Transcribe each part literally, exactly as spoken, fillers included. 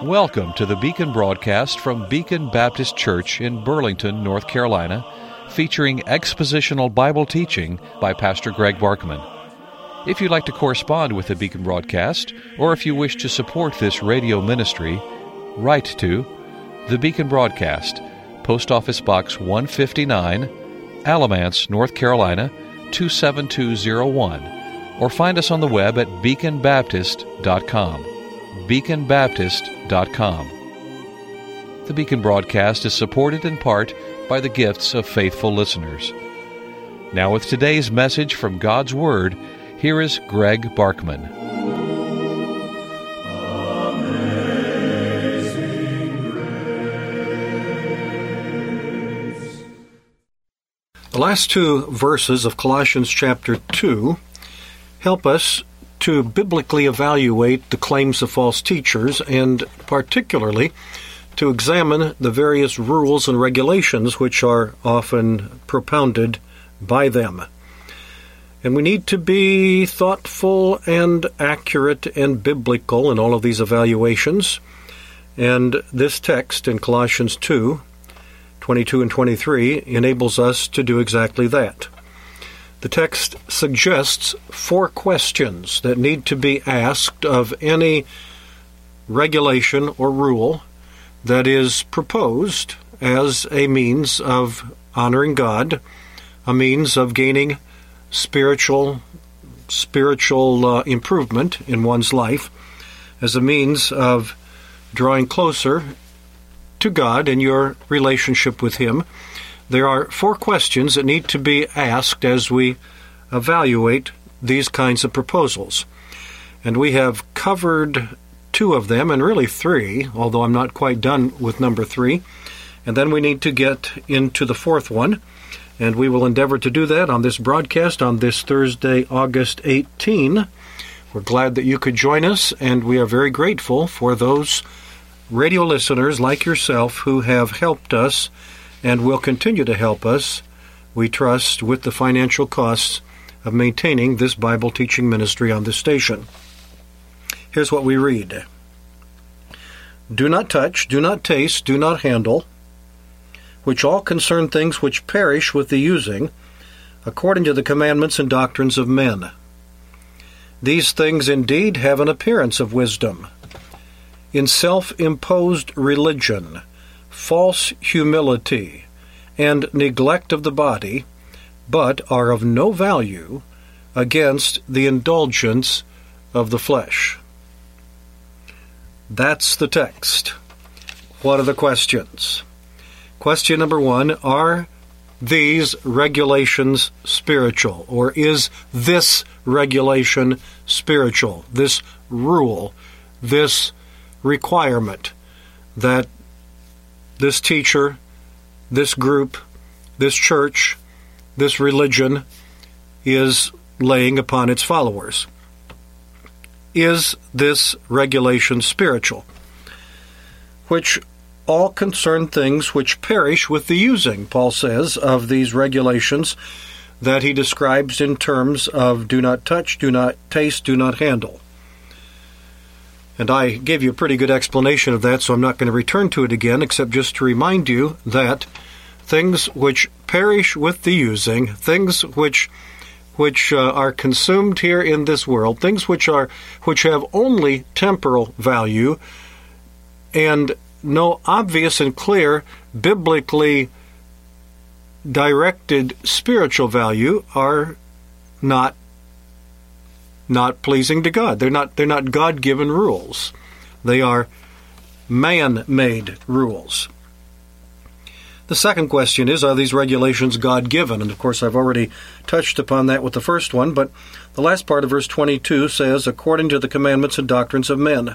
Welcome to the Beacon broadcast from Beacon Baptist Church in Burlington, North Carolina, featuring expositional Bible teaching by Pastor Greg Barkman. If you'd like to correspond with the Beacon broadcast, or if you wish to support this radio ministry, write to the Beacon Broadcast, Post Office Box one fifty-nine, Alamance, North Carolina, two seven two zero one, or find us on the web at beacon baptist dot com. beacon baptist dot com. The Beacon broadcast is supported in part by the gifts of faithful listeners. Now with today's message from God's Word, here is Greg Barkman. The last two verses of Colossians chapter two help us to biblically evaluate the claims of false teachers, and particularly to examine the various rules and regulations which are often propounded by them. And we need to be thoughtful and accurate and biblical in all of these evaluations. And this text in Colossians two, twenty-two and twenty-three enables us to do exactly that. The text suggests four questions that need to be asked of any regulation or rule that is proposed as a means of honoring God, a means of gaining spiritual spiritual uh, improvement in one's life, as a means of drawing closer to God in your relationship with Him. There are four questions that need to be asked as we evaluate these kinds of proposals. And we have covered two of them, and really three, although I'm not quite done with number three. And then we need to get into the fourth one, and we will endeavor to do that on this broadcast on this Thursday, August eighteenth. We're glad that you could join us, and we are very grateful for those radio listeners like yourself who have helped us and will continue to help us, we trust, with the financial costs of maintaining this Bible teaching ministry on this station. Here's what we read. Do not touch, do not taste, do not handle, which all concern things which perish with the using, according to the commandments and doctrines of men. These things indeed have an appearance of wisdom. In self-imposed religion, false humility, and neglect of the body, but are of no value against the indulgence of the flesh. That's the text. What are the questions? Question number one, are these regulations spiritual? Or is this regulation spiritual? This rule, this requirement that this teacher, this group, this church, this religion is laying upon its followers. Is this regulation spiritual? Which all concern things which perish with the using, Paul says, of these regulations that he describes in terms of do not touch, do not taste, do not handle. And I gave you a pretty good explanation of that, so I'm not going to return to it again, except just to remind you that things which perish with the using, things which which uh, are consumed here in this world, things which are which have only temporal value and no obvious and clear biblically directed spiritual value, are not not pleasing to God. They're not they're not God-given rules. They are man-made rules. The second question is, are these regulations God-given? And of course, I've already touched upon that with the first one, but the last part of verse twenty-two says, according to the commandments and doctrines of men.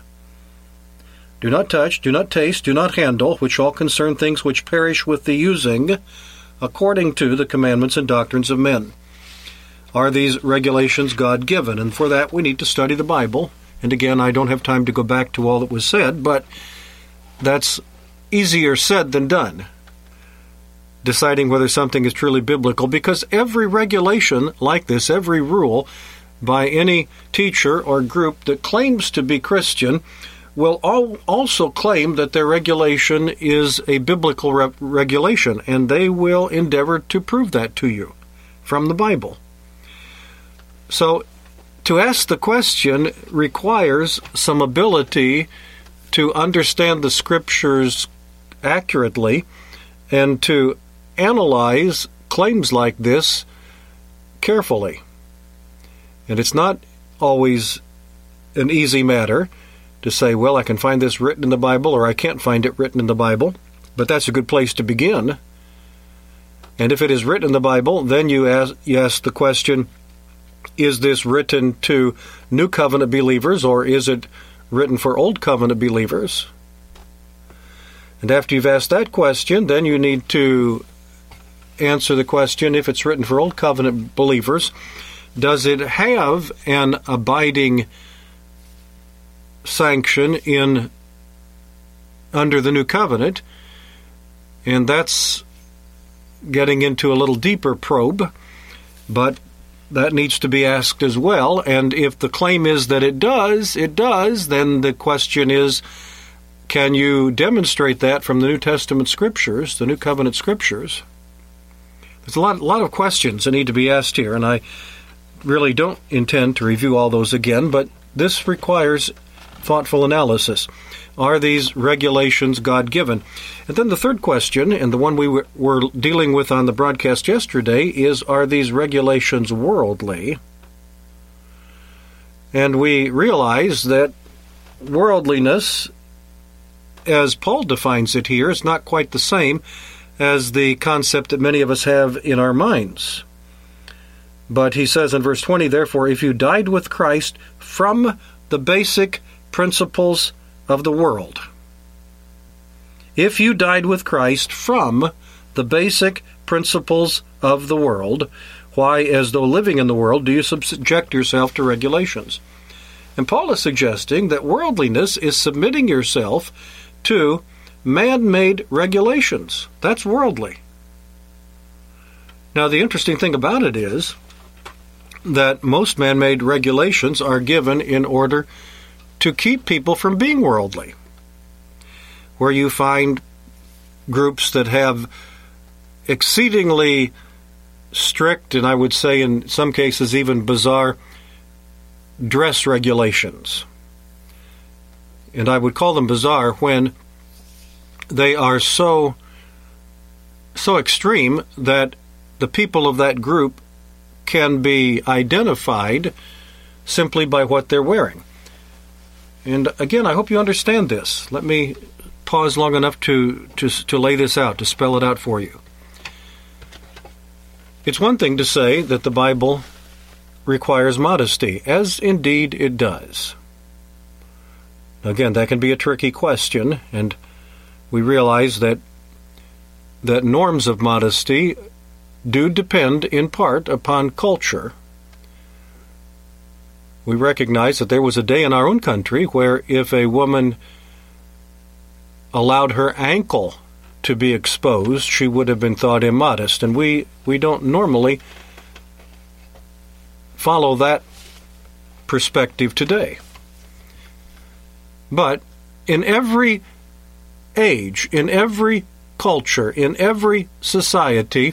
Do not touch, do not taste, do not handle, which all concern things which perish with the using, according to the commandments and doctrines of men. Are these regulations God-given? And for that, we need to study the Bible. And again, I don't have time to go back to all that was said, but that's easier said than done, deciding whether something is truly biblical, because every regulation like this, every rule by any teacher or group that claims to be Christian, will all also claim that their regulation is a biblical re- regulation, and they will endeavor to prove that to you from the Bible. So, to ask the question requires some ability to understand the Scriptures accurately and to analyze claims like this carefully. And it's not always an easy matter to say, well, I can find this written in the Bible, or I can't find it written in the Bible, but that's a good place to begin. And if it is written in the Bible, then you ask, you ask the question, is this written to New Covenant believers, or is it written for Old Covenant believers? And after you've asked that question, then you need to answer the question, if it's written for Old Covenant believers, does it have an abiding sanction in under the New Covenant? And that's getting into a little deeper probe, but that needs to be asked as well. And if the claim is that it does, it does, then the question is, can you demonstrate that from the New Testament Scriptures, the New Covenant Scriptures? There's a lot, a lot of questions that need to be asked here, and I really don't intend to review all those again, but this requires thoughtful analysis. Are these regulations God-given? And then the third question, and the one we were, were dealing with on the broadcast yesterday, is, are these regulations worldly? And we realize that worldliness, as Paul defines it here, is not quite the same as the concept that many of us have in our minds. But he says in verse twenty, therefore, if you died with Christ from the basic principles of the world. If you died with Christ from the basic principles of the world, why, as though living in the world, do you subject yourself to regulations? And Paul is suggesting that worldliness is submitting yourself to man-made regulations. That's worldly. Now, the interesting thing about it is that most man-made regulations are given in order to keep people from being worldly. Where you find groups that have exceedingly strict, and I would say in some cases even bizarre, dress regulations. And I would call them bizarre when they are so so extreme that the people of that group can be identified simply by what they're wearing. And again, I hope you understand this. Let me pause long enough to, to, to lay this out, to spell it out for you. It's one thing to say that the Bible requires modesty, as indeed it does. Again, that can be a tricky question, and we realize that that norms of modesty do depend in part upon culture. We recognize that there was a day in our own country where if a woman allowed her ankle to be exposed, she would have been thought immodest. And we, we don't normally follow that perspective today. But in every age, in every culture, in every society,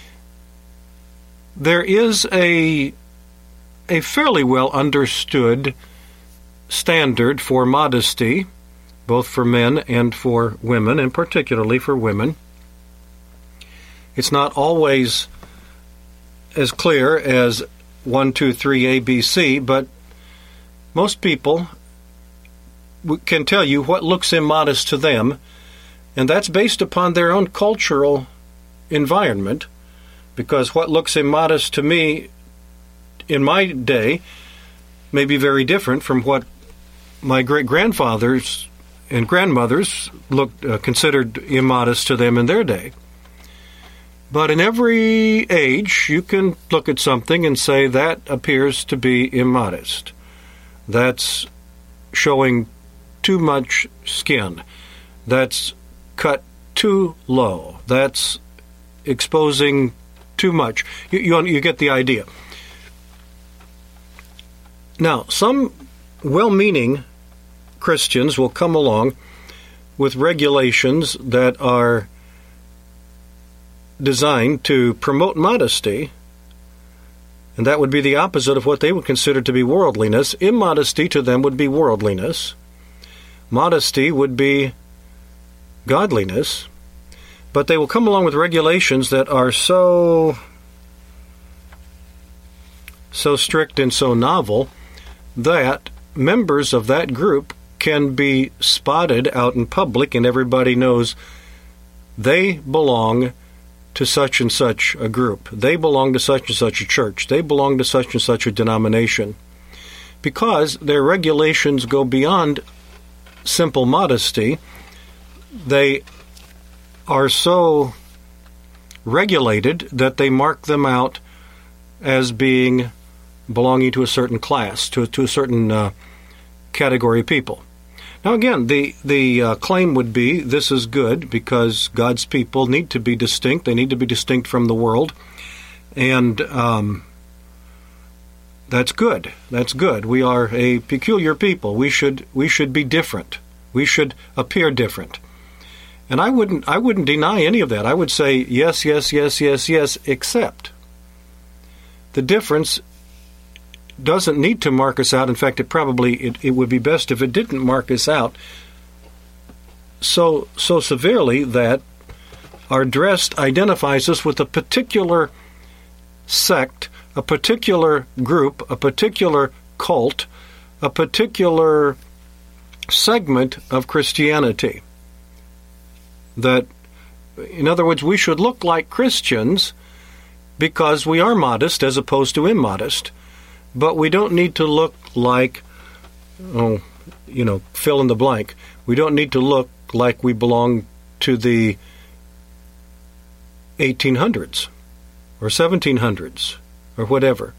there is a a fairly well understood standard for modesty, both for men and for women, and particularly for women. It's not always as clear as one, two, three, A, B, C, but most people can tell you what looks immodest to them, and that's based upon their own cultural environment, because what looks immodest to me in my day may be very different from what my great-grandfathers and grandmothers looked uh, considered immodest to them in their day. But in every age, you can look at something and say that appears to be immodest. That's showing too much skin. That's cut too low. That's exposing too much. You, you, you get the idea. Now, some well-meaning Christians will come along with regulations that are designed to promote modesty, and that would be the opposite of what they would consider to be worldliness. Immodesty to them would be worldliness. Modesty would be godliness. But they will come along with regulations that are so, so strict and so novel that members of that group can be spotted out in public, and everybody knows they belong to such and such a group. They belong to such and such a church. They belong to such and such a denomination. Because their regulations go beyond simple modesty, they are so regulated that they mark them out as being belonging to a certain class, to, to a certain uh, category of people. Now again, the, the uh, claim would be this is good because God's people need to be distinct. They need to be distinct from the world. And um, that's good. That's good. We are a peculiar people. We should we should be different. We should appear different. And I wouldn't I wouldn't deny any of that. I would say yes, yes, yes, yes, yes, except the difference doesn't need to mark us out. In fact, it probably it, it would be best if it didn't mark us out so so severely that our dress identifies us with a particular sect, a particular group, a particular cult, a particular segment of Christianity. That, in other words, we should look like Christians because we are modest as opposed to immodest. But we don't need to look like, oh, you know, fill in the blank. We don't need to look like we belong to the eighteen hundreds or seventeen hundreds or whatever.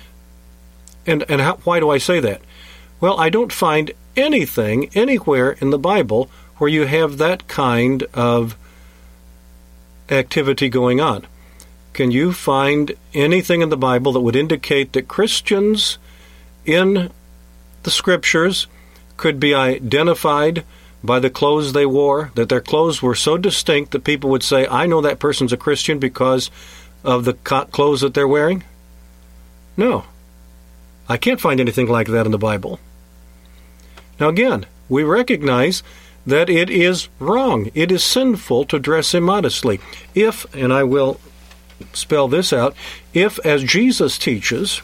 And and how, why do I say that? Well, I don't find anything anywhere in the Bible where you have that kind of activity going on. Can you find anything in the Bible that would indicate that Christians in the Scriptures could be identified by the clothes they wore, that their clothes were so distinct that people would say, I know that person's a Christian because of the clothes that they're wearing? No. I can't find anything like that in the Bible. Now again, we recognize that it is wrong. It is sinful to dress immodestly. If, and I will spell this out, if, as Jesus teaches,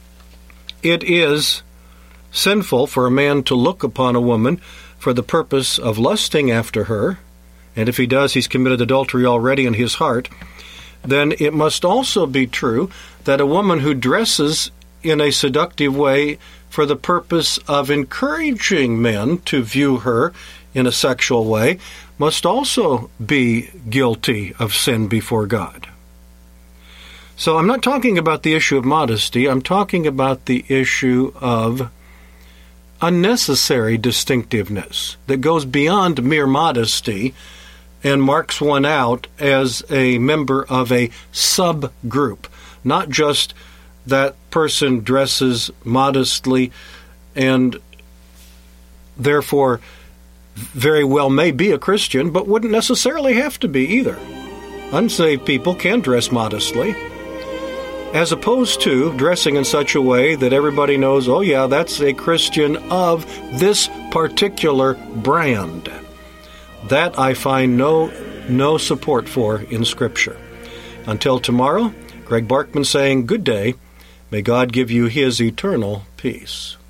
it is sinful for a man to look upon a woman for the purpose of lusting after her, and if he does, he's committed adultery already in his heart, then it must also be true that a woman who dresses in a seductive way for the purpose of encouraging men to view her in a sexual way must also be guilty of sin before God. So I'm not talking about the issue of modesty. I'm talking about the issue of unnecessary distinctiveness that goes beyond mere modesty and marks one out as a member of a subgroup, not just that person dresses modestly and therefore very well may be a Christian, but wouldn't necessarily have to be either. Unsaved people can dress modestly, as opposed to dressing in such a way that everybody knows, oh yeah, that's a Christian of this particular brand. That I find no no support for in Scripture. Until tomorrow, Greg Barkman saying good day. May God give you His eternal peace.